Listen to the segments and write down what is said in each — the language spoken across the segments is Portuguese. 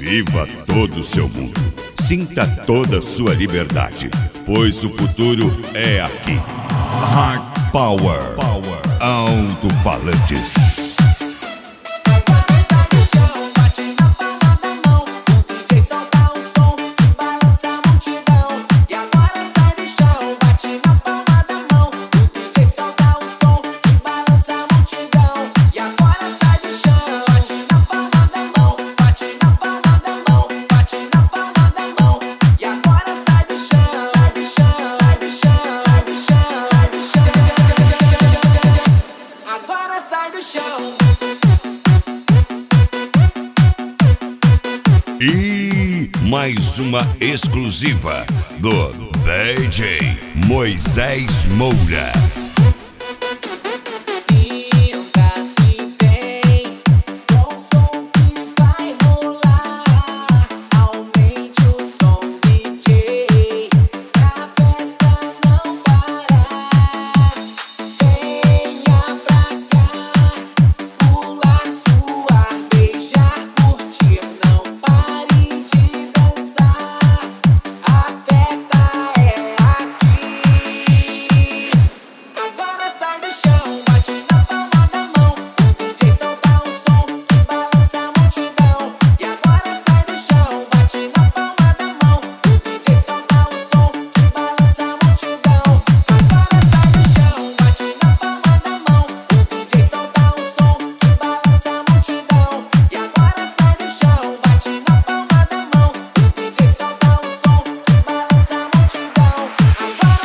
Viva todo o seu mundo. Sinta toda a sua liberdade, pois o futuro é aqui. Hard Power. Alto-falantes. E mais uma exclusiva do DJ Moisés Moura.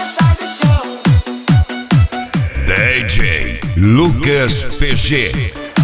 DJ Lucas PG.